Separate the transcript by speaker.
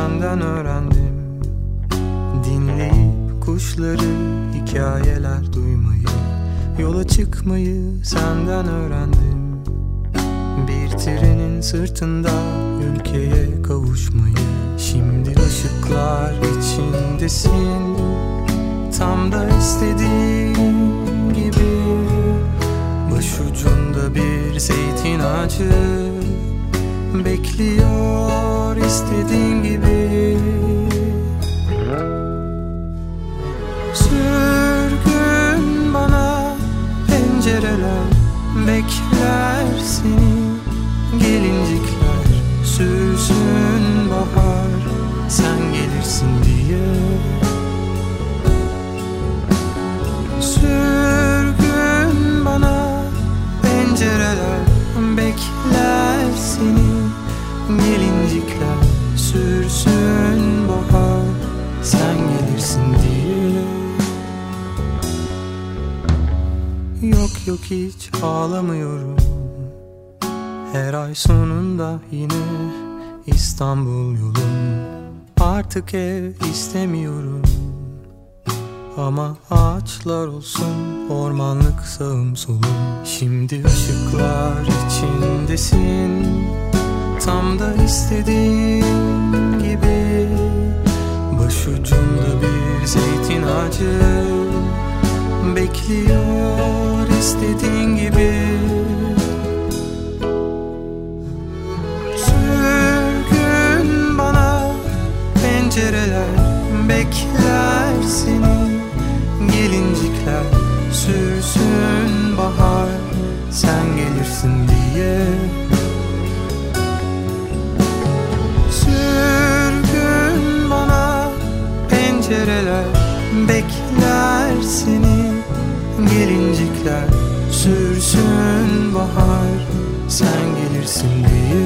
Speaker 1: senden öğrendim. Dinleyip kuşları, hikayeler duymayı, yola çıkmayı senden öğrendim. Bir trenin sırtında ülkeye kavuşmayı. Şimdi ışıklar içindesin, tam da istediğim gibi. Başucunda bir zeytin ağacı bekliyor istediğin gibi. Sürgün bana pencereler bekler seni. Gelincikler sürsün bahar, sen gelirsin diye. Sürgün bana pencereler bekler seni. Gelincikler sürsün bahar, sen gelirsin diye. Yok hiç ağlamıyorum. Her ay sonunda yine İstanbul yolum. Artık ev istemiyorum, ama ağaçlar olsun, ormanlık sağım solum. Şimdi ışıklar içindesin, tam da istediğim gibi. Başucunda bir zeytin ağacı bekliyor istediğin gibi. Sürgün bana pencereler bekler seni. Gelincikler sürsün bahar, sen gelirsin diye. Sürgün bana pencereler bekler seni. Gelincikler sürsün bahar, sen gelirsin diye.